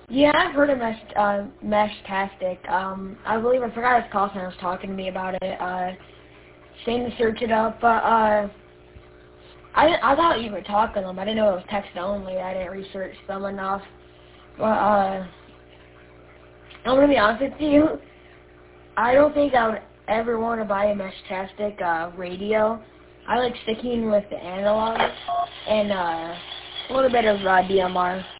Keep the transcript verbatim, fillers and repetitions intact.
Yeah, I've heard of Mesh, uh, Meshtastic. Um, I believe I forgot his call center was talking to me about it. Uh, saying to search it up, but uh, I I thought you were talking to them. I didn't know it was text only. I didn't research them enough. But uh, I'm gonna be honest with you. I don't think I would ever want to buy a Meshtastic uh, radio. I like sticking with the analog and uh, a little bit of uh, D M R.